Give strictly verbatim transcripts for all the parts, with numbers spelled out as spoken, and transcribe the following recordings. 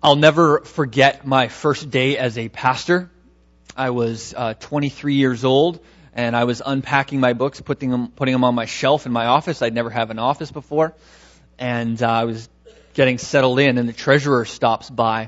I'll never forget my first day as a pastor. I was uh, twenty-three years old, and I was unpacking my books, putting them, putting them on my shelf in my office. I'd never had an office before. And uh, I was getting settled in, and the treasurer stops by.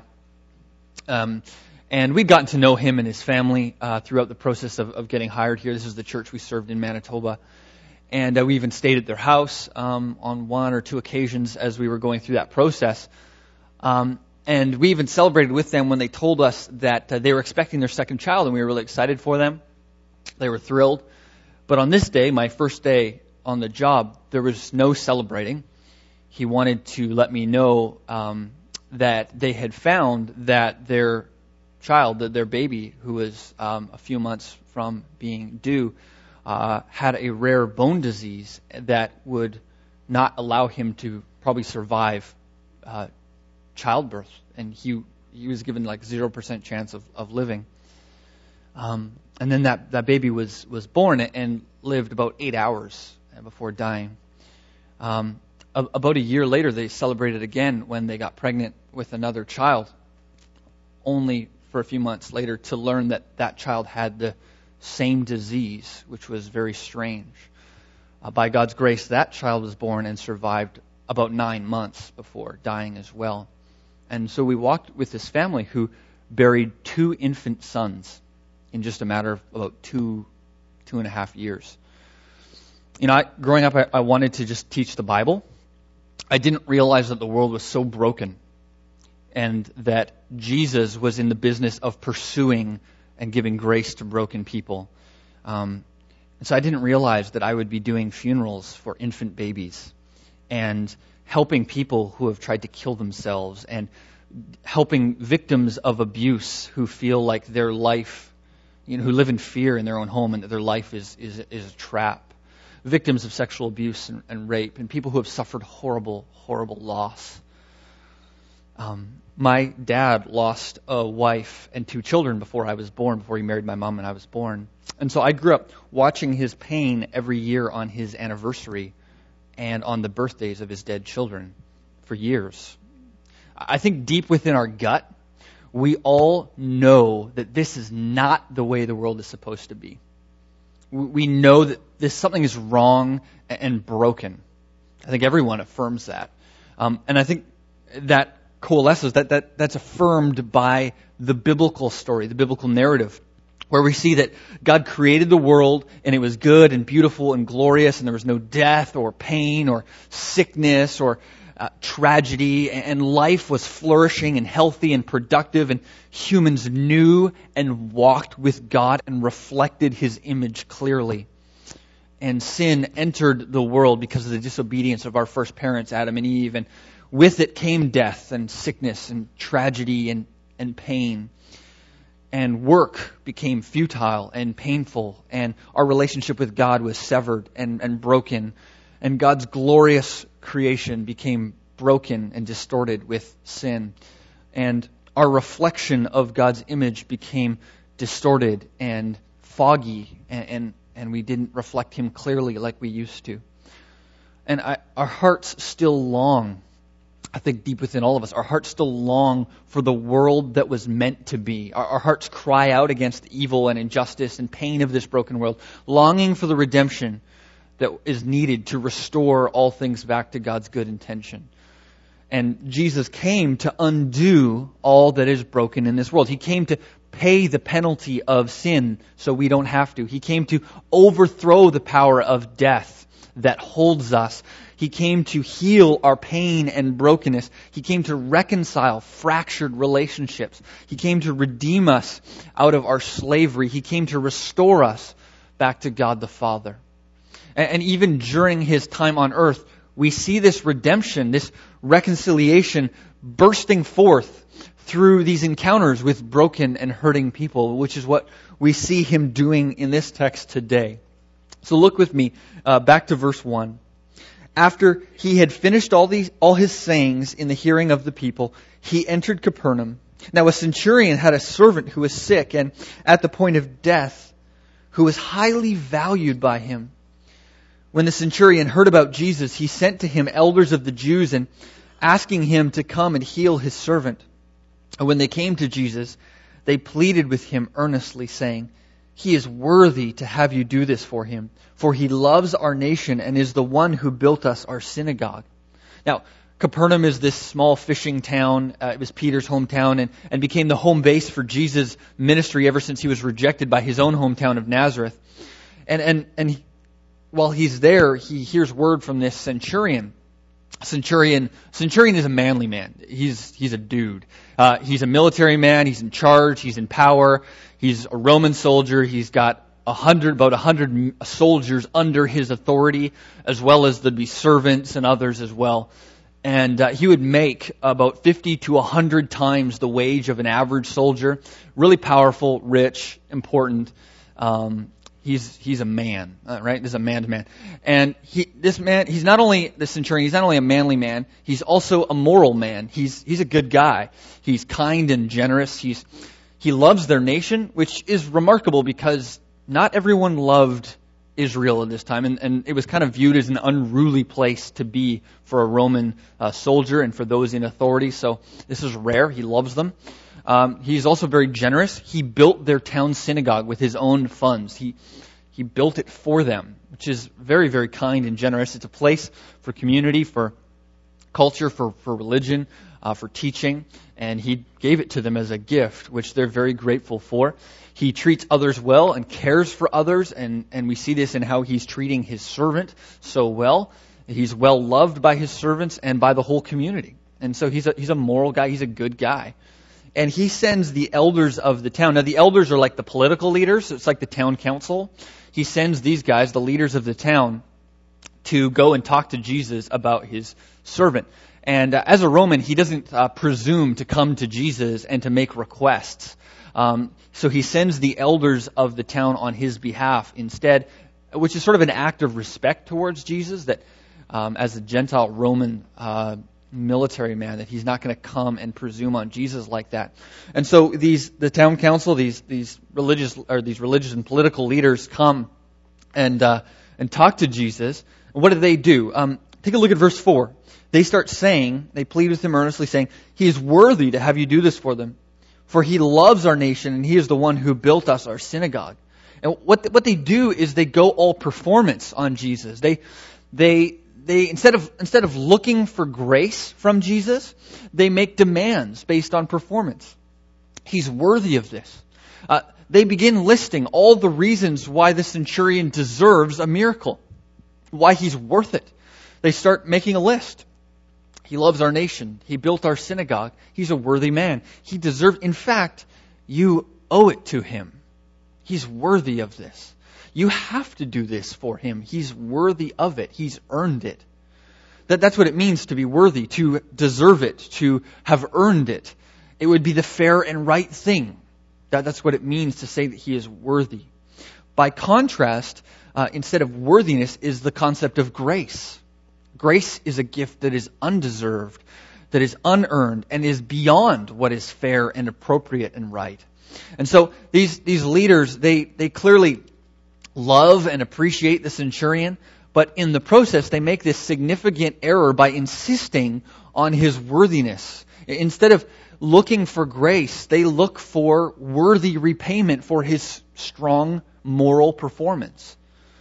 Um, and we'd gotten to know him and his family uh, throughout the process of, of getting hired here. This is the church we served in Manitoba. And uh, we even stayed at their house um, on one or two occasions as we were going through that process. Um, and we even celebrated with them when they told us that uh, they were expecting their second child, and we were really excited for them. They were thrilled. But on this day, my first day on the job, there was no celebrating. He wanted to let me know um, that they had found that their child, that their baby, who was um, a few months from being due, uh, had a rare bone disease that would not allow him to probably survive uh, childbirth, and he he was given like zero percent chance of, of living. Um, and then that, that baby was, was born and lived about eight hours before dying. Um, a, about a year later, they celebrated again when they got pregnant with another child, only for a few months later to learn that that child had the same disease, which was very strange. Uh, by God's grace, that child was born and survived about nine months before dying as well. And so we walked with this family who buried two infant sons in just a matter of about two, two and a half years. You know, I, growing up, I, I wanted to just teach the Bible. I didn't realize that the world was so broken and that Jesus was in the business of pursuing and giving grace to broken people. Um, and so I didn't realize that I would be doing funerals for infant babies and helping people who have tried to kill themselves, and helping victims of abuse who feel like their life, you know, who live in fear in their own home and that their life is is, is a trap. Victims of sexual abuse and, and rape, and people who have suffered horrible, horrible loss. Um, my dad lost a wife and two children before I was born, before he married my mom and I was born. And so I grew up watching his pain every year on his anniversary and on the birthdays of his dead children for years. I think deep within our gut, we all know that this is not the way the world is supposed to be. We know that this something is wrong and broken. I think everyone affirms that. Um, and I think that coalesces, that, that that's affirmed by the biblical story, the biblical narrative, where we see that God created the world and it was good and beautiful and glorious, and there was no death or pain or sickness or uh, tragedy, and life was flourishing and healthy and productive, and humans knew and walked with God and reflected His image clearly. And sin entered the world because of the disobedience of our first parents, Adam and Eve, and with it came death and sickness and tragedy and, and pain. And work became futile and painful, and our relationship with God was severed and, and broken, and God's glorious creation became broken and distorted with sin. And our reflection of God's image became distorted and foggy, and, and, and we didn't reflect Him clearly like we used to. And I, our hearts still long, I think deep within all of us, our hearts still long for the world that was meant to be. Our, our hearts cry out against evil and injustice and pain of this broken world, longing for the redemption that is needed to restore all things back to God's good intention. And Jesus came to undo all that is broken in this world. He came to pay the penalty of sin so we don't have to. He came to overthrow the power of death that holds us. He came to heal our pain and brokenness. He came to reconcile fractured relationships. He came to redeem us out of our slavery. He came to restore us back to God the Father. And even during His time on earth, we see this redemption, this reconciliation bursting forth through these encounters with broken and hurting people, which is what we see Him doing in this text today. So look with me uh, back to verse one. After He had finished all these, all His sayings in the hearing of the people, He entered Capernaum. Now a centurion had a servant who was sick and at the point of death, who was highly valued by him. When the centurion heard about Jesus, he sent to him elders of the Jews and asking him to come and heal his servant. And when they came to Jesus, they pleaded with him earnestly, saying, "He is worthy to have you do this for him, for he loves our nation and is the one who built us our synagogue." Now, Capernaum is this small fishing town. Uh, it was Peter's hometown and, and became the home base for Jesus' ministry ever since he was rejected by his own hometown of Nazareth. And and and he, while he's there, he hears word from this centurion. Centurion, centurion is a manly man. He's he's a dude. Uh, he's a military man. He's in charge. He's in power. He's a Roman soldier. He's got a hundred, about a hundred soldiers under his authority, as well as there'd be servants and others as well. And uh, he would make about fifty to a hundred times the wage of an average soldier. Really powerful, rich, important. Um, He's he's a man, uh, right? This is a man to man, and he this man he's not only the centurion. He's not only a manly man. He's also a moral man. He's he's a good guy. He's kind and generous. He's he loves their nation, which is remarkable because not everyone loved Israel at this time, and, and it was kind of viewed as an unruly place to be for a Roman uh, soldier and for those in authority. So this is rare. He loves them. Um, he's also very generous. He built their town synagogue with his own funds. He he built it for them, which is very, very kind and generous. It's a place for community, for culture, for, for religion, uh, for teaching, and he gave it to them as a gift, which they're very grateful for. He treats others well and cares for others, and, and we see this in how he's treating his servant so well. He's well loved by his servants and by the whole community. And so he's a, he's a moral guy. He's a good guy. And he sends the elders of the town. Now, the elders are like the political leaders. So it's like the town council. He sends these guys, the leaders of the town, to go and talk to Jesus about his servant. And uh, as a Roman, he doesn't uh, presume to come to Jesus and to make requests. Um, so he sends the elders of the town on his behalf instead, which is sort of an act of respect towards Jesus, that um, as a Gentile Roman uh military man, that he's not going to come and presume on Jesus like that. And so these the town council, these these religious or these religious and political leaders come and uh, and talk to Jesus. And what do they do? Um, take a look at verse four. They start saying, they plead with him earnestly, saying, "He is worthy to have you do this for them, for he loves our nation, and he is the one who built us our synagogue." And what what they do is they go all performance on Jesus. They they They instead of instead of looking for grace from Jesus, they make demands based on performance. He's worthy of this. Uh, they begin listing all the reasons why the centurion deserves a miracle, why he's worth it. They start making a list. He loves our nation. He built our synagogue. He's a worthy man. He deserves. In fact, you owe it to him. He's worthy of this. You have to do this for him. He's worthy of it. He's earned it. That, that's what it means to be worthy, to deserve it, to have earned it. It would be the fair and right thing. That, that's what it means to say that he is worthy. By contrast, uh, instead of worthiness is the concept of grace. Grace is a gift that is undeserved, that is unearned, and is beyond what is fair and appropriate and right. And so these, these leaders, they, they clearly love and appreciate the centurion, but in the process they make this significant error by insisting on his worthiness. Instead of looking for grace, they look for worthy repayment for his strong moral performance.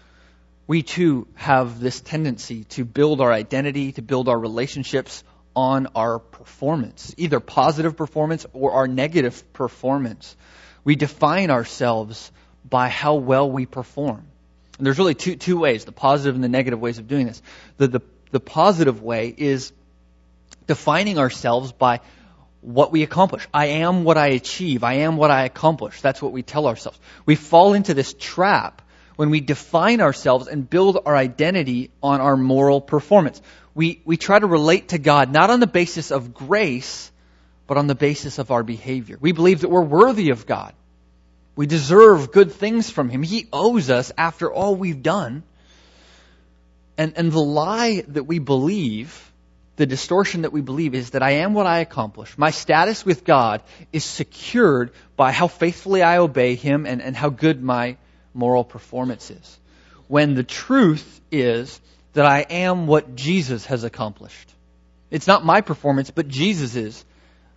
We too have this tendency to build our identity, to build our relationships on our performance, either positive performance or our negative performance. We define ourselves by how well we perform. And there's really two two ways, the positive and the negative ways of doing this. The, the, the positive way is defining ourselves by what we accomplish. I am what I achieve. I am what I accomplish. That's what we tell ourselves. We fall into this trap when we define ourselves and build our identity on our moral performance. We, we try to relate to God not on the basis of grace, but on the basis of our behavior. We believe that we're worthy of God. We deserve good things from him. He owes us after all we've done. And, and the lie that we believe, the distortion that we believe, is that I am what I accomplish. My status with God is secured by how faithfully I obey him and, and how good my moral performance is. When the truth is that I am what Jesus has accomplished. It's not my performance, but Jesus is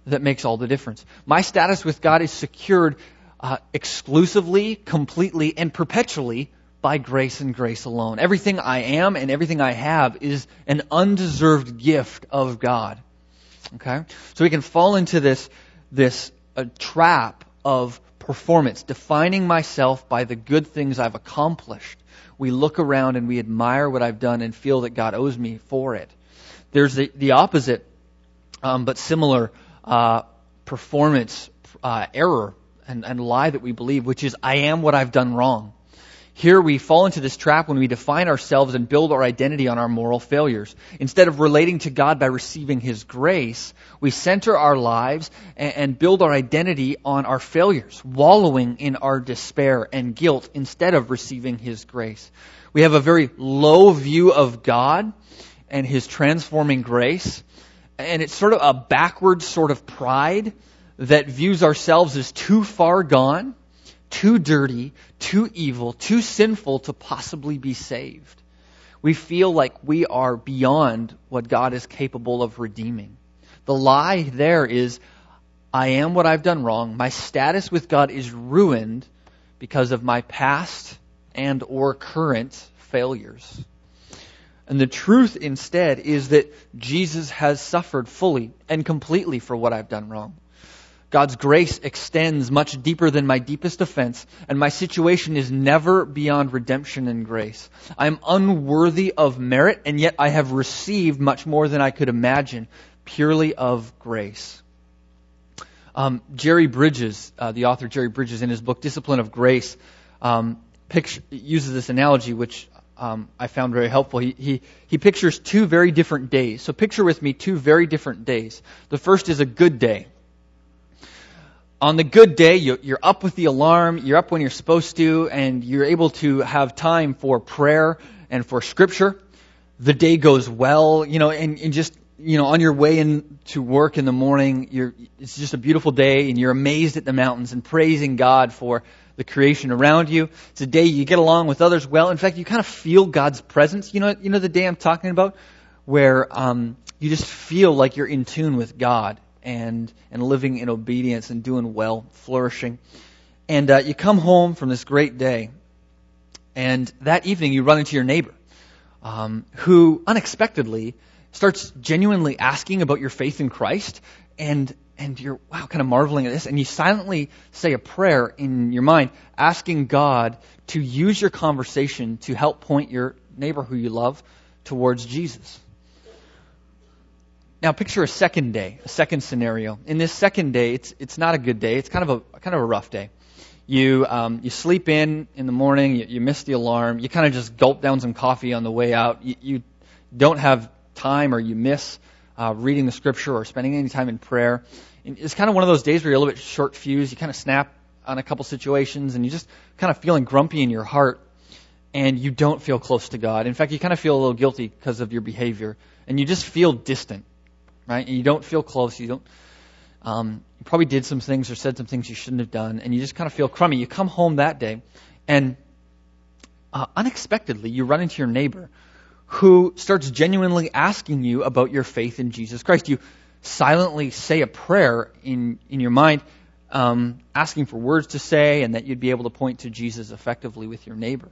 that makes all the difference. My status with God is secured uh, exclusively, completely, and perpetually by grace and grace alone. Everything I am and everything I have is an undeserved gift of God. Okay? So we can fall into this, this uh, trap of performance, defining myself by the good things I've accomplished. We look around and we admire what I've done and feel that God owes me for it. There's the, the opposite, um, but similar uh, performance uh, error and, and lie that we believe, which is, I am what I've done wrong. Here we fall into this trap when we define ourselves and build our identity on our moral failures. Instead of relating to God by receiving His grace, we center our lives and, and build our identity on our failures, wallowing in our despair and guilt instead of receiving His grace. We have a very low view of God and His transforming grace, and it's sort of a backward sort of pride that views ourselves as too far gone, too dirty, too evil, too sinful to possibly be saved. We feel like we are beyond what God is capable of redeeming. The lie there is, I am what I've done wrong. My status with God is ruined because of my past and or current failures. And the truth instead is that Jesus has suffered fully and completely for what I've done wrong. God's grace extends much deeper than my deepest offense, and my situation is never beyond redemption and grace. I am unworthy of merit, and yet I have received much more than I could imagine, purely of grace. Um, Jerry Bridges, uh, the author Jerry Bridges, in his book Discipline of Grace, um, picture, uses this analogy, which um, I found very helpful. He, he he pictures two very different days. So picture with me two very different days. The first is a good day. On the good day, you're up with the alarm, you're up when you're supposed to, and you're able to have time for prayer and for Scripture. The day goes well, you know, and, and just, you know, on your way in to work in the morning, you're, it's just a beautiful day, and you're amazed at the mountains and praising God for the creation around you. It's a day you get along with others well. In fact, you kind of feel God's presence. You know, you know the day I'm talking about, where um, you just feel like you're in tune with God. And, and living in obedience and doing well, flourishing. And uh, you come home from this great day, and that evening you run into your neighbor, um, who unexpectedly starts genuinely asking about your faith in Christ, and and you're, wow, kind of marveling at this, and you silently say a prayer in your mind, asking God to use your conversation to help point your neighbor who you love towards Jesus. Now picture a second day, a second scenario. In this second day, it's it's not a good day. It's kind of a kind of a rough day. You um, you sleep in in the morning. You, you miss the alarm. You kind of just gulp down some coffee on the way out. You, you don't have time, or you miss uh, reading the Scripture or spending any time in prayer. And it's kind of one of those days where you're a little bit short fused. You kind of snap on a couple situations, and you just kind of feeling grumpy in your heart, and you don't feel close to God. In fact, you kind of feel a little guilty because of your behavior, and you just feel distant. Right? And you don't feel close. You don't. Um, you probably did some things or said some things you shouldn't have done, and you just kind of feel crummy. You come home that day, and uh, unexpectedly, you run into your neighbor, who starts genuinely asking you about your faith in Jesus Christ. You silently say a prayer in in your mind, um, asking for words to say, and that you'd be able to point to Jesus effectively with your neighbor.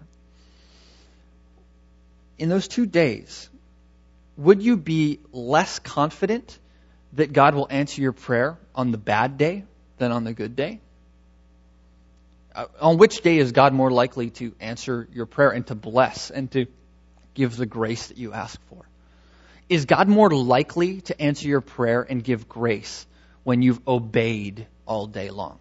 In those two days, would you be less confident that God will answer your prayer on the bad day than on the good day? Uh, on which day is God more likely to answer your prayer and to bless and to give the grace that you ask for? Is God more likely to answer your prayer and give grace when you've obeyed all day long?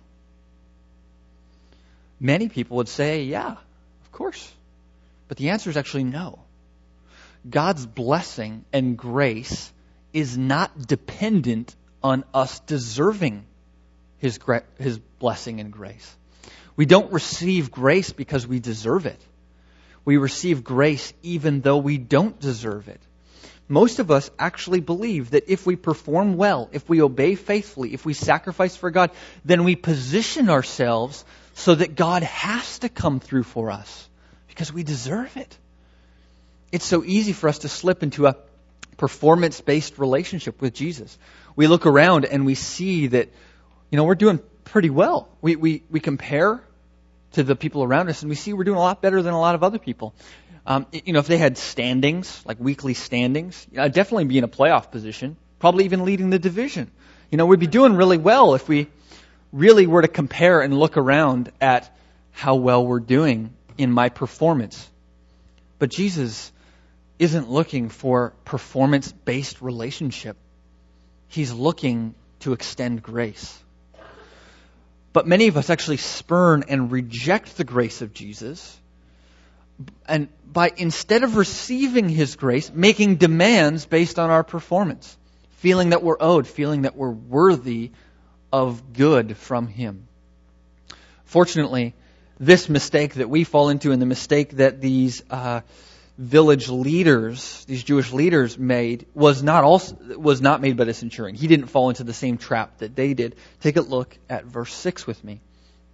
Many people would say, yeah, of course. But the answer is actually no. God's blessing and grace is not dependent on us deserving His gra- His blessing and grace. We don't receive grace because we deserve it. We receive grace even though we don't deserve it. Most of us actually believe that if we perform well, if we obey faithfully, if we sacrifice for God, then we position ourselves so that God has to come through for us because we deserve it. It's so easy for us to slip into a performance-based relationship with Jesus, we look around and we see that, you know, we're doing pretty well. We, we, we compare to the people around us and we see we're doing a lot better than a lot of other people. Um, you know, if they had standings, like weekly standings, I'd definitely be in a playoff position, probably even leading the division. You know, we'd be doing really well if we really were to compare and look around at how well we're doing in my performance. But Jesus isn't looking for performance-based relationship. He's looking to extend grace. But many of us actually spurn and reject the grace of Jesus, and by instead of receiving His grace, making demands based on our performance, feeling that we're owed, feeling that we're worthy of good from Him. Fortunately, this mistake that we fall into and the mistake that these uh, village leaders, these Jewish leaders made, was not also was not made by the centurion. He didn't fall into the same trap that they did. Take a look at verse six with me.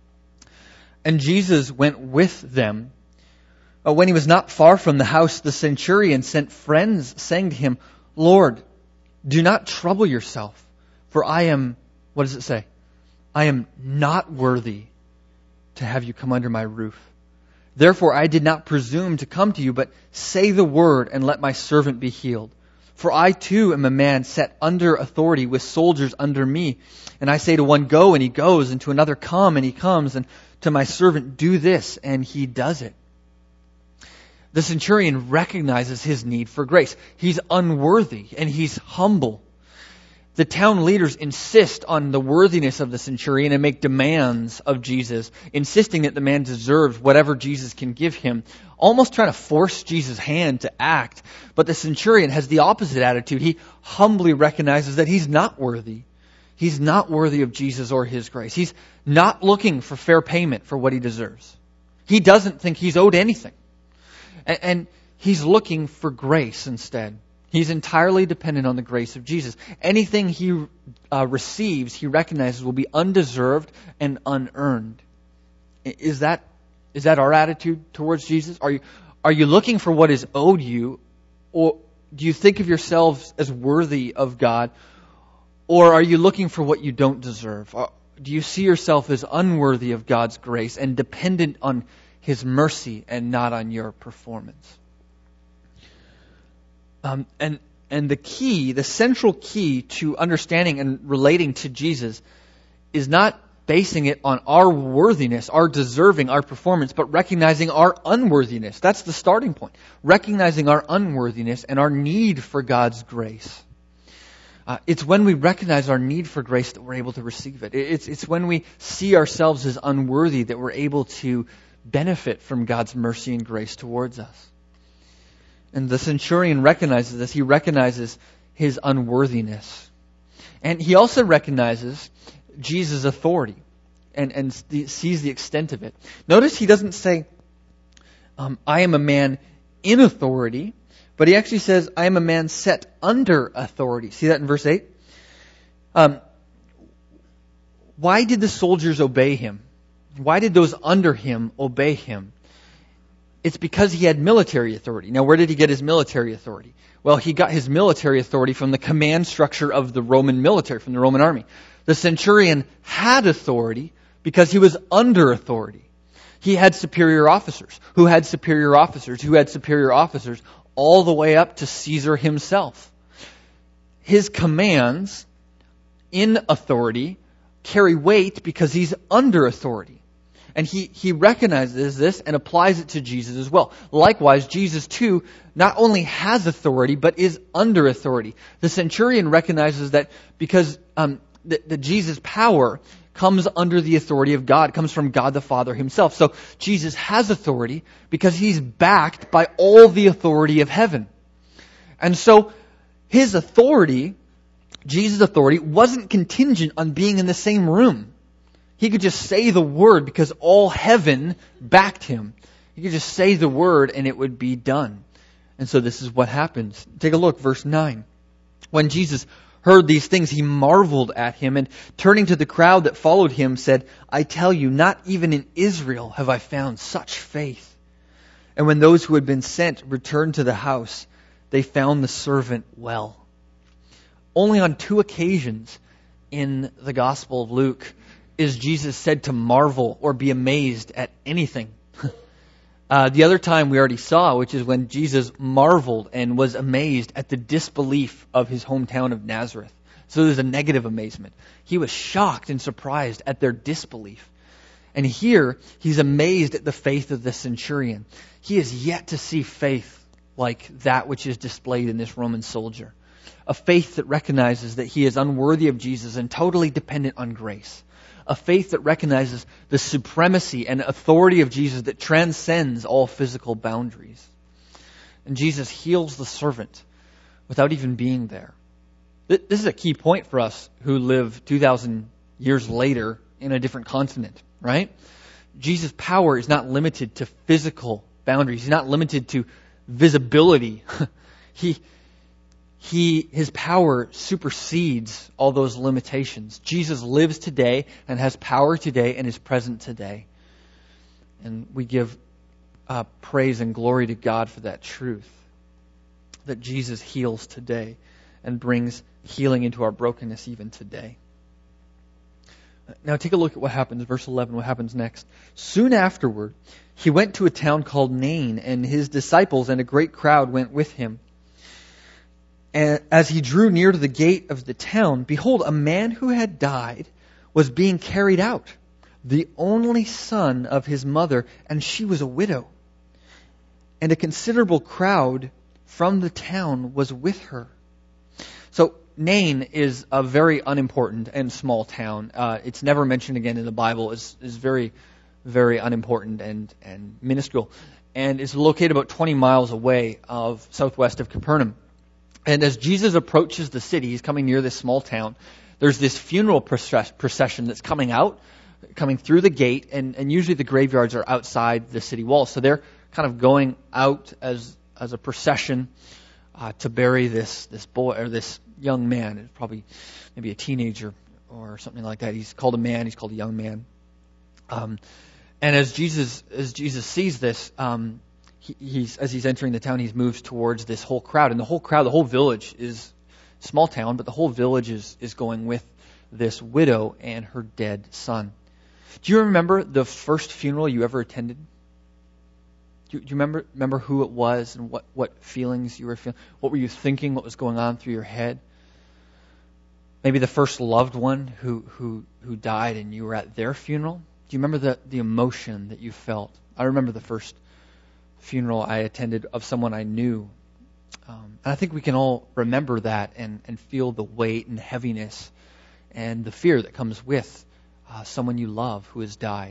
And Jesus went with them. Uh, when he was not far from the house, the centurion sent friends, saying to him, Lord, do not trouble yourself, for I am, what does it say? I am not worthy to have you come under my roof. Therefore I did not presume to come to you, but say the word and let my servant be healed. For I too am a man set under authority with soldiers under me. And I say to one, go, and he goes, and to another, come, and he comes, and to my servant, do this, and he does it. The centurion recognizes his need for grace. He's unworthy and he's humble. The town leaders insist on the worthiness of the centurion and make demands of Jesus, insisting that the man deserves whatever Jesus can give him, almost trying to force Jesus' hand to act. But the centurion has the opposite attitude. He humbly recognizes that he's not worthy. He's not worthy of Jesus or His grace. He's not looking for fair payment for what he deserves. He doesn't think he's owed anything. And, and he's looking for grace instead. He's entirely dependent on the grace of Jesus. Anything he uh, receives, he recognizes will be undeserved and unearned. Is that is that our attitude towards Jesus? Are you are you looking for what is owed you, or do you think of yourselves as worthy of God, or are you looking for what you don't deserve? Do you see yourself as unworthy of God's grace and dependent on His mercy and not on your performance? Um, and and the key, the central key to understanding and relating to Jesus is not basing it on our worthiness, our deserving, our performance, but recognizing our unworthiness. That's the starting point. Recognizing our unworthiness and our need for God's grace. Uh, it's when we recognize our need for grace that we're able to receive it. It's, it's when we see ourselves as unworthy that we're able to benefit from God's mercy and grace towards us. And the centurion recognizes this. He recognizes his unworthiness. And he also recognizes Jesus' authority and, and sees the extent of it. Notice he doesn't say, um, I am a man in authority, but he actually says, I am a man set under authority. See that in verse eight? Um, why did the soldiers obey him? Why did those under him obey him? It's because he had military authority. Now, where did he get his military authority? Well, he got his military authority from the command structure of the Roman military, from the Roman army. The centurion had authority because he was under authority. He had superior officers, who had superior officers, who had superior officers, all the way up to Caesar himself. His commands in authority carry weight because he's under authority. And he, he recognizes this and applies it to Jesus as well. Likewise, Jesus too not only has authority, but is under authority. The centurion recognizes that because um, that, that Jesus' power comes under the authority of God, comes from God the Father Himself. So Jesus has authority because He's backed by all the authority of heaven. And so His authority, Jesus' authority, wasn't contingent on being in the same room. He could just say the word because all heaven backed him. He could just say the word and it would be done. And so this is what happens. Take a look, verse nine. When Jesus heard these things, he marveled at him, and turning to the crowd that followed him, said, I tell you, not even in Israel have I found such faith. And when those who had been sent returned to the house, they found the servant well. Only on two occasions in the Gospel of Luke is Jesus said to marvel or be amazed at anything. uh, the other time we already saw, which is when Jesus marveled and was amazed at the disbelief of his hometown of Nazareth. So there's a negative amazement. He was shocked and surprised at their disbelief. And here, he's amazed at the faith of the centurion. He is yet to see faith like that which is displayed in this Roman soldier. A faith that recognizes that he is unworthy of Jesus and totally dependent on grace. A faith that recognizes the supremacy and authority of Jesus that transcends all physical boundaries. And Jesus heals the servant without even being there. This is a key point for us who live two thousand years later in a different continent, right? Jesus' power is not limited to physical boundaries. He's not limited to visibility. he, he, his power supersedes all those limitations. Jesus lives today and has power today and is present today. And we give uh, praise and glory to God for that truth. That Jesus heals today and brings healing into our brokenness even today. Now take a look at what happens, verse eleven, what happens next. Soon afterward, he went to a town called Nain, and his disciples and a great crowd went with him. And as he drew near to the gate of the town, behold, a man who had died was being carried out, the only son of his mother, and she was a widow. And a considerable crowd from the town was with her. So Nain is a very unimportant and small town. Uh, it's never mentioned again in the Bible. It's, it's very, very unimportant and, and minuscule. And it's located about twenty miles away of southwest of Capernaum. And as Jesus approaches the city, he's coming near this small town. There's this funeral procession that's coming out, coming through the gate, and, and usually the graveyards are outside the city walls. So they're kind of going out as as a procession uh, to bury this this boy or this young man. It's probably maybe a teenager or something like that. He's called a man. He's called a young man. Um, and as Jesus as Jesus sees this, um, he, he's as he's entering the town, he moves towards this whole crowd, and the whole crowd, the whole village is small town, but the whole village is is going with this widow and her dead son. Do you remember the first funeral you ever attended? Do you, do you remember remember who it was and what, what feelings you were feeling? What were you thinking? What was going on through your head? Maybe the first loved one who who, who died and you were at their funeral. Do you remember the, the emotion that you felt? I remember the first funeral I attended of someone I knew. Um, and I think we can all remember that and, and feel the weight and heaviness and the fear that comes with uh, someone you love who has died.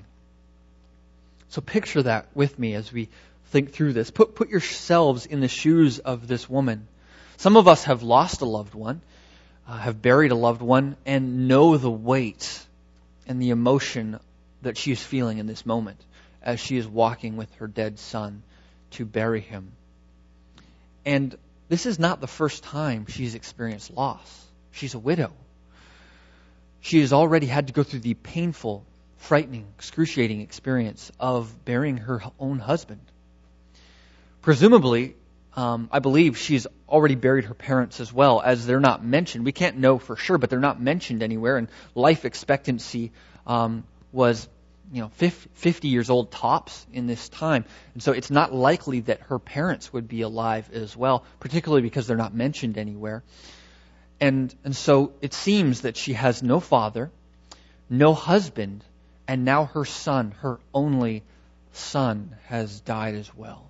So picture that with me as we think through this. Put put yourselves in the shoes of this woman. Some of us have lost a loved one, uh, have buried a loved one, and know the weight and the emotion that she is feeling in this moment as she is walking with her dead son to bury him. And this is not the first time she's experienced loss. She's a widow. She has already had to go through the painful, frightening, excruciating experience of burying her own husband. Presumably, um, I believe she's already buried her parents as well, as they're not mentioned. We can't know for sure, but they're not mentioned anywhere. And life expectancy um, was, you know, fifty years old tops in this time. And so it's not likely that her parents would be alive as well, particularly because they're not mentioned anywhere. And and so it seems that she has no father, no husband, and now her son, her only son, has died as well.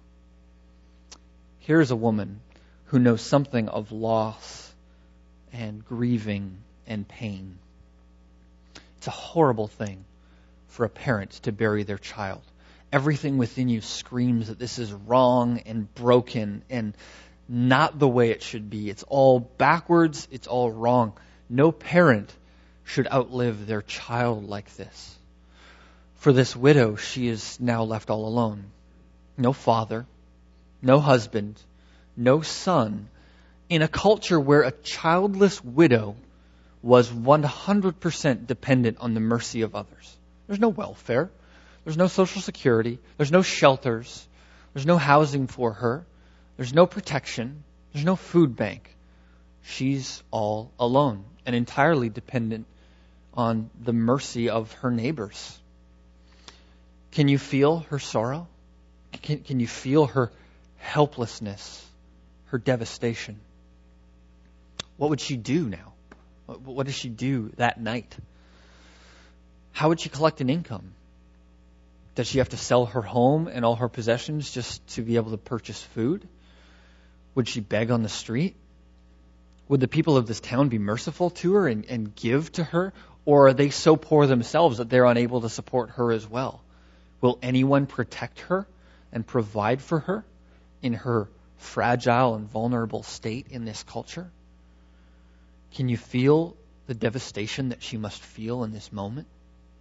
Here's a woman who knows something of loss and grieving and pain. It's a horrible thing for a parent to bury their child. Everything within you screams that this is wrong and broken and not the way it should be. It's all backwards. It's all wrong. No parent should outlive their child like this. For this widow, she is now left all alone. No father, no husband, no son, in a culture where a childless widow was one hundred percent dependent on the mercy of others. There's no welfare. There's no social security. There's no shelters. There's no housing for her. There's no protection. There's no food bank. she's all alone and entirely dependent on the mercy of her neighbors. Can you feel her sorrow? Can, can you feel her helplessness, her devastation? What would she do now? What, what does she do that night? How would she collect an income? Does she have to sell her home and all her possessions just to be able to purchase food? Would she beg on the street? Would the people of this town be merciful to her and, and give to her? Or are they so poor themselves that they're unable to support her as well? Will anyone protect her and provide for her in her fragile and vulnerable state in this culture? Can you feel the devastation that she must feel in this moment?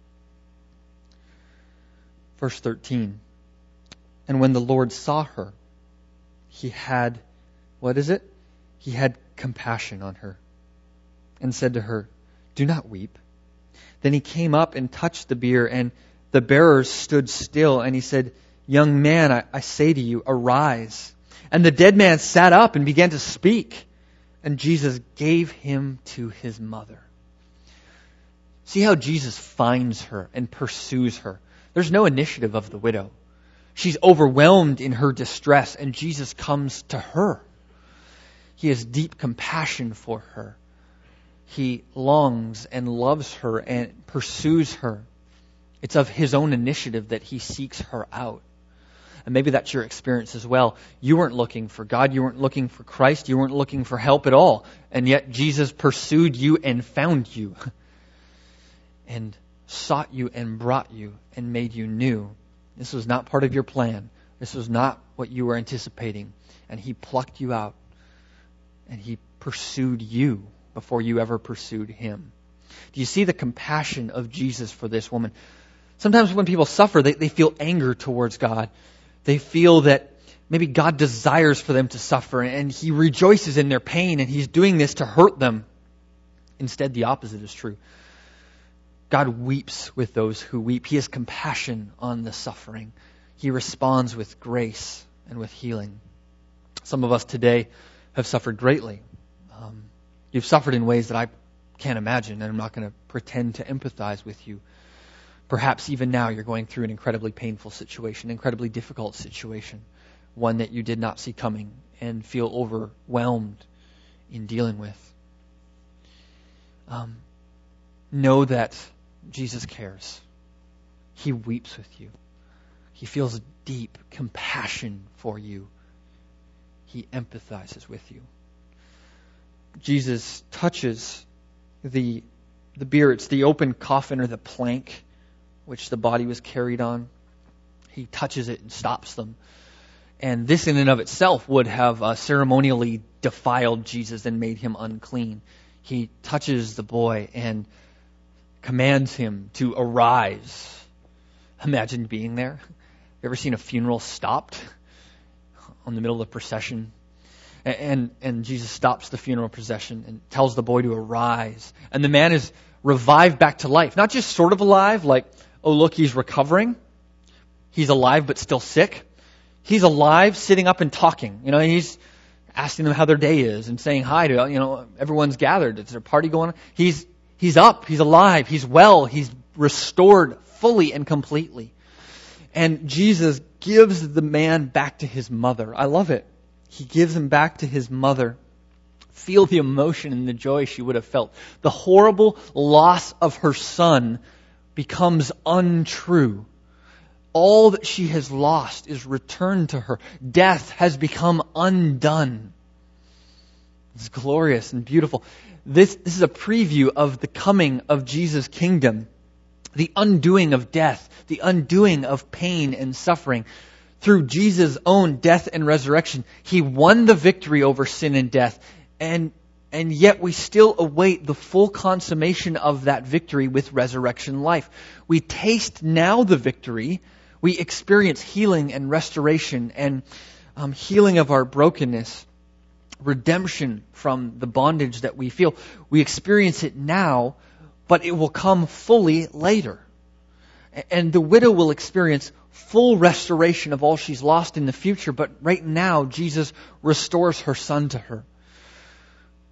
Verse thirteen. And when the Lord saw her, he had, what is it? He had compassion on her and said to her, do not weep. Then he came up and touched the bier, and the bearers stood still, and he said, young man, I, I say to you, arise. And the dead man sat up and began to speak, and Jesus gave him to his mother. See how Jesus finds her and pursues her. There's no initiative of the widow. She's overwhelmed in her distress, and Jesus comes to her. He has deep compassion for her. He longs and loves her and pursues her. It's of his own initiative that he seeks her out. And maybe that's your experience as well. You weren't looking for God. You weren't looking for Christ. You weren't looking for help at all. And yet Jesus pursued you and found you. And sought you and brought you and made you new. This was not part of your plan. This was not what you were anticipating. And he plucked you out. And he pursued you before you ever pursued him. Do you see the compassion of Jesus for this woman? Sometimes when people suffer, they, they feel anger towards God. They feel that maybe God desires for them to suffer and he rejoices in their pain and he's doing this to hurt them. Instead, the opposite is true. God weeps with those who weep. He has compassion on the suffering. He responds with grace and with healing. Some of us today have suffered greatly. Um, you've suffered in ways that I can't imagine, and I'm not going to pretend to empathize with you. Perhaps even now you're going through an incredibly painful situation, incredibly difficult situation, one that you did not see coming and feel overwhelmed in dealing with. Um, know that Jesus cares. He weeps with you. He feels deep compassion for you. He empathizes with you. Jesus touches the, the bier. It's the open coffin or the plank which the body was carried on. He touches it and stops them. And this in and of itself would have uh, ceremonially defiled Jesus and made him unclean. He touches the boy and commands him to arise. Imagine being there. You ever seen a funeral stopped on the middle of the procession? And, and and Jesus stops the funeral procession and tells the boy to arise. And the man is revived back to life. Not just sort of alive, like, oh look, he's recovering. He's alive but still sick. He's alive, sitting up and talking. You know, he's asking them how their day is and saying hi to, you know, everyone's gathered. Is there a party going on? He's He's up, he's alive, he's well, he's restored fully and completely. And Jesus gives the man back to his mother. I love it. He gives him back to his mother. Feel the emotion and the joy she would have felt. The horrible loss of her son becomes untrue. All that she has lost is returned to her. Death has become undone. It's glorious and beautiful. This, this is a preview of the coming of Jesus' kingdom. The undoing of death. The undoing of pain and suffering. Through Jesus' own death and resurrection, He won the victory over sin and death. And, and yet we still await the full consummation of that victory with resurrection life. We taste now the victory. We experience healing and restoration and um, healing of our brokenness. Redemption from the bondage that we feel. We experience it now, but it will come fully later. And the widow will experience full restoration of all she's lost in the future, but right now Jesus restores her son to her.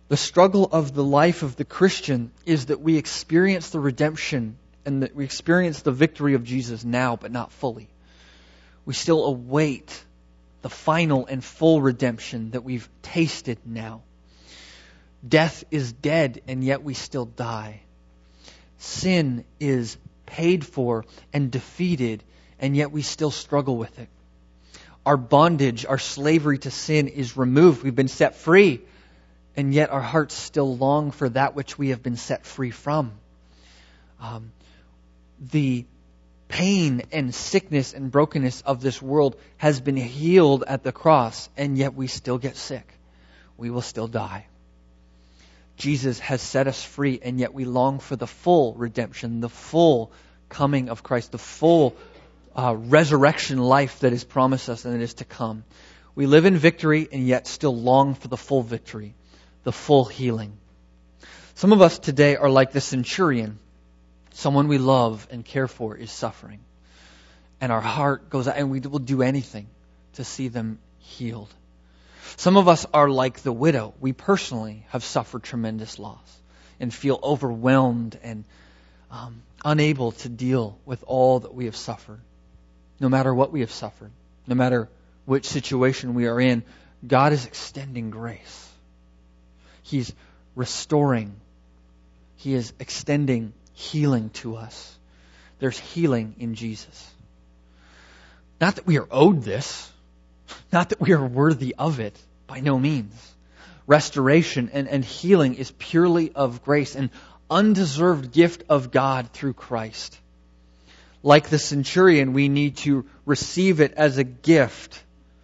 The struggle of the life of the Christian is that we experience the redemption and that we experience the victory of Jesus now, but not fully. We still await the final and full redemption that we've tasted now. Death is dead, and yet we still die. Sin is paid for and defeated, and yet we still struggle with it. Our bondage, our slavery to sin is removed. We've been set free, and yet our hearts still long for that which we have been set free from. Um, the pain and sickness and brokenness of this world has been healed at the cross, and yet we still get sick. We will still die. Jesus has set us free, and yet we long for the full redemption, the full coming of Christ, the full uh, resurrection life that is promised us and that is to come. We live in victory and yet still long for the full victory, the full healing. Some of us today are like the centurion. Someone we love and care for is suffering. And our heart goes out, and we will do anything to see them healed. Some of us are like the widow. We personally have suffered tremendous loss and feel overwhelmed and um, unable to deal with all that we have suffered. No matter what we have suffered, no matter which situation we are in, God is extending grace. He's restoring. He is extending healing to us. There's healing in Jesus. Not that we are owed this. Not that we are worthy of it. By no means. Restoration and, and healing is purely of grace, an undeserved gift of God through Christ. Like the centurion, we need to receive it as a gift.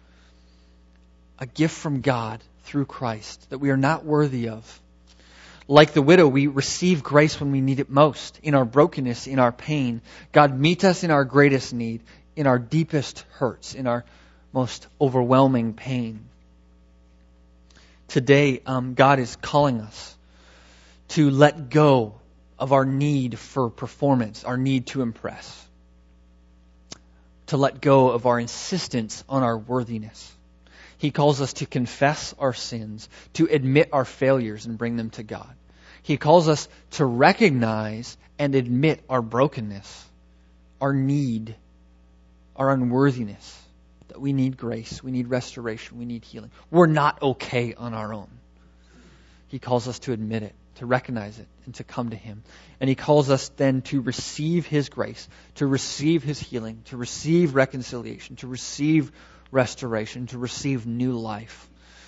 A gift from God through Christ that we are not worthy of. Like the widow, we receive grace when we need it most, in our brokenness, in our pain. God meets us in our greatest need, in our deepest hurts, in our most overwhelming pain. Today, um, God is calling us to let go of our need for performance, our need to impress. To let go of our insistence on our worthiness. He calls us to confess our sins, to admit our failures and bring them to God. He calls us to recognize and admit our brokenness, our need, our unworthiness, that we need grace, we need restoration, we need healing. We're not okay on our own. He calls us to admit it, to recognize it, and to come to Him. And He calls us then to receive His grace, to receive His healing, to receive reconciliation, to receive restoration, to receive new life.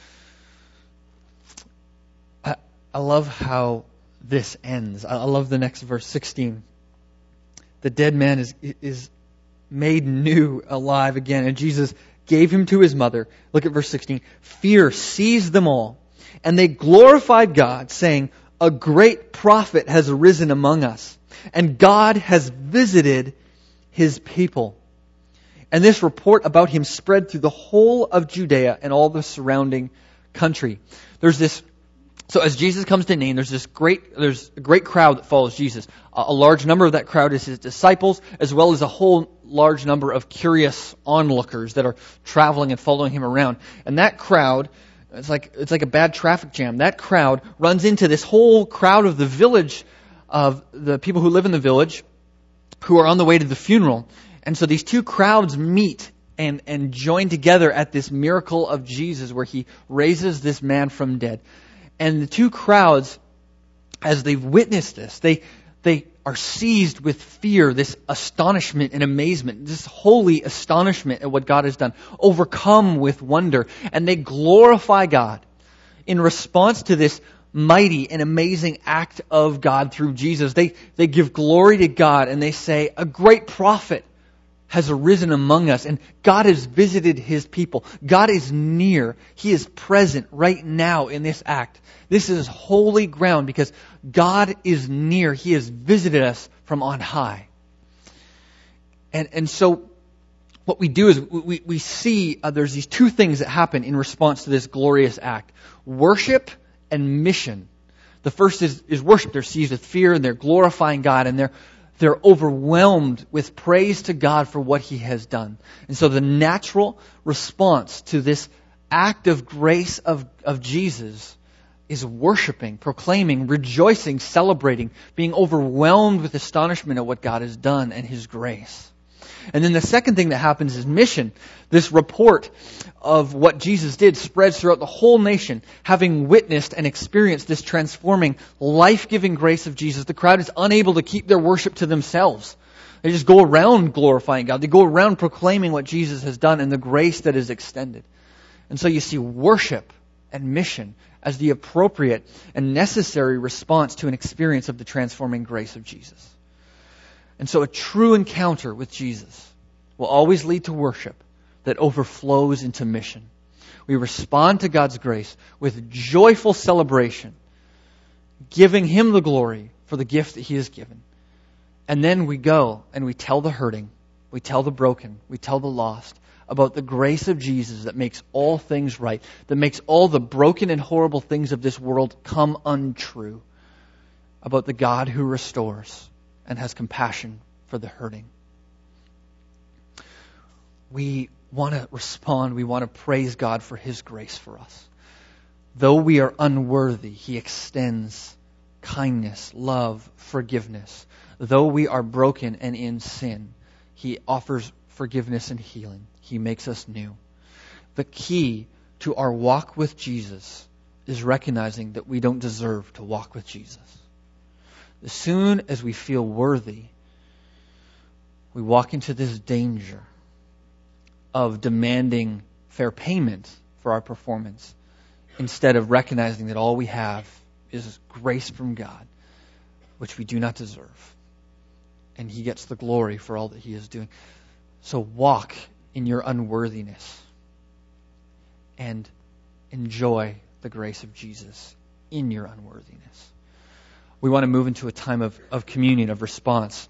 I, I love how this ends. I, I love the next verse, sixteen. The dead man is is made new, alive again, and Jesus gave him to his mother. Look at verse sixteen. Fear seized them all, and they glorified God, saying, "A great prophet has arisen among us, and God has visited His people." And this report about him spread through the whole of Judea and all the surrounding country. There's this, so as Jesus comes to Nain, there's this great, there's a great crowd that follows Jesus. A, a large number of that crowd is His disciples, as well as a whole large number of curious onlookers that are traveling and following Him around. And that crowd, it's like, it's like a bad traffic jam. That crowd runs into this whole crowd of the village, of the people who live in the village, who are on the way to the funeral. And so these two crowds meet and, and join together at this miracle of Jesus where He raises this man from dead. And the two crowds, as they've witnessed this, they they are seized with fear, this astonishment and amazement, this holy astonishment at what God has done, overcome with wonder. And they glorify God in response to this mighty and amazing act of God through Jesus. They, they give glory to God and they say, "A great prophet has arisen among us, and God has visited His people." God is near. He is present right now in this act. This is holy ground because God is near. He has visited us from on high. And, and so what we do is we, we see uh, there's these two things that happen in response to this glorious act. Worship and mission. The first is, is worship. They're seized with fear and they're glorifying God and they're They're overwhelmed with praise to God for what He has done. And so the natural response to this act of grace of, of Jesus is worshiping, proclaiming, rejoicing, celebrating, being overwhelmed with astonishment at what God has done and His grace. And then the second thing that happens is mission. This report of what Jesus did spreads throughout the whole nation. Having witnessed and experienced this transforming, life-giving grace of Jesus, the crowd is unable to keep their worship to themselves. They just go around glorifying God. They go around proclaiming what Jesus has done and the grace that is extended. And so you see worship and mission as the appropriate and necessary response to an experience of the transforming grace of Jesus. And so a true encounter with Jesus will always lead to worship that overflows into mission. We respond to God's grace with joyful celebration, giving Him the glory for the gift that He has given. And then we go and we tell the hurting, we tell the broken, we tell the lost about the grace of Jesus that makes all things right, that makes all the broken and horrible things of this world come untrue, about the God who restores and has compassion for the hurting. We want to respond, we want to praise God for His grace for us. Though we are unworthy, He extends kindness, love, forgiveness. Though we are broken and in sin, He offers forgiveness and healing. He makes us new. The key to our walk with Jesus is recognizing that we don't deserve to walk with Jesus. As soon as we feel worthy, we walk into this danger of demanding fair payment for our performance instead of recognizing that all we have is grace from God, which we do not deserve. And He gets the glory for all that He is doing. So walk in your unworthiness and enjoy the grace of Jesus in your unworthiness. We want to move into a time of, of communion, of response,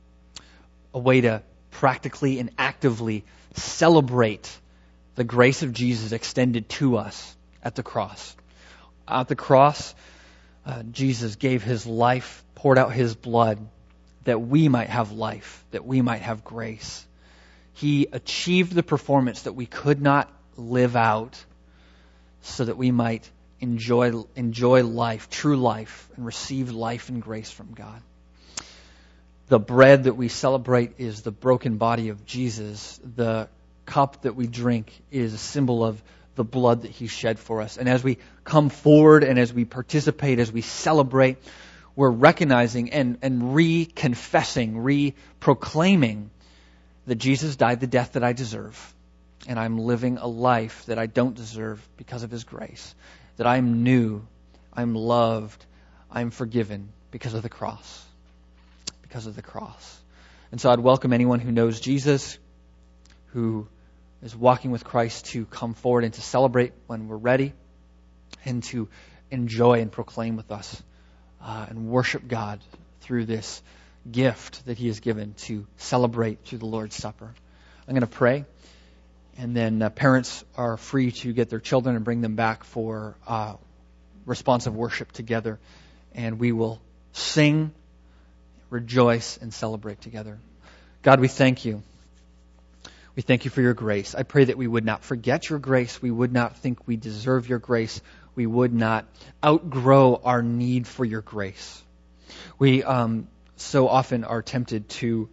a way to practically and actively celebrate the grace of Jesus extended to us at the cross. At the cross, uh, Jesus gave His life, poured out His blood, that we might have life, that we might have grace. He achieved the performance that we could not live out so that we might enjoy enjoy life, true life, and receive life and grace from God. The bread that we celebrate is the broken body of Jesus. The cup that we drink is a symbol of the blood that He shed for us. And as we come forward and as we participate, as we celebrate, we're recognizing and, and re-confessing, re-proclaiming that Jesus died the death that I deserve. And I'm living a life that I don't deserve because of His grace. That I'm new, I'm loved, I'm forgiven because of the cross. Because of the cross. And so I'd welcome anyone who knows Jesus, who is walking with Christ, to come forward and to celebrate when we're ready, and to enjoy and proclaim with us uh, and worship God through this gift that He has given to celebrate through the Lord's Supper. I'm going to pray, and then uh, parents are free to get their children and bring them back for uh, responsive worship together, and we will sing, rejoice, and celebrate together. God, we thank You. We thank You for Your grace. I pray that we would not forget Your grace. We would not think we deserve Your grace. We would not outgrow our need for Your grace. We um, so often are tempted to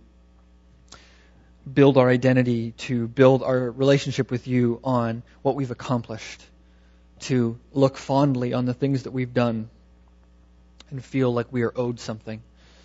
build our identity, to build our relationship with You on what we've accomplished, to look fondly on the things that we've done and feel like we are owed something.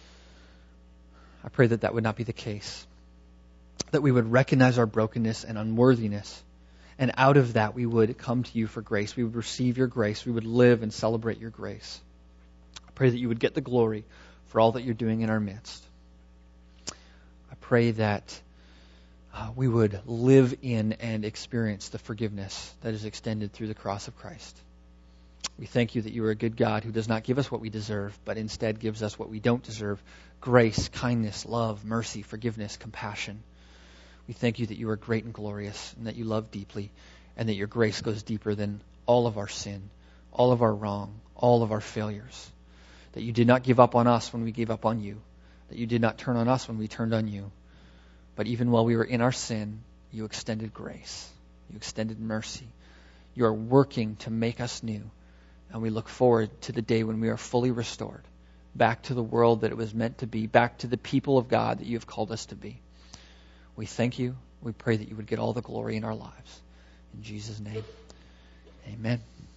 I pray that that would not be the case. That we would recognize our brokenness and unworthiness. And out of that we would come to You for grace. We would receive Your grace. We would live and celebrate Your grace. I pray that You would get the glory for all that You're doing in our midst. I pray that uh, we would live in and experience the forgiveness that is extended through the cross of Christ. We thank You that You are a good God who does not give us what we deserve, but instead gives us what we don't deserve: grace, kindness, love, mercy, forgiveness, compassion. We thank You that You are great and glorious, and that You love deeply, and that Your grace goes deeper than all of our sin, all of our wrong, all of our failures. That You did not give up on us when we gave up on You. That You did not turn on us when we turned on You. But even while we were in our sin, You extended grace. You extended mercy. You are working to make us new, And we look forward to the day when we are fully restored, back to the world that it was meant to be, back to the people of God that you have called us to be. We thank you. We pray that you would get all the glory in our lives. In Jesus' name, amen.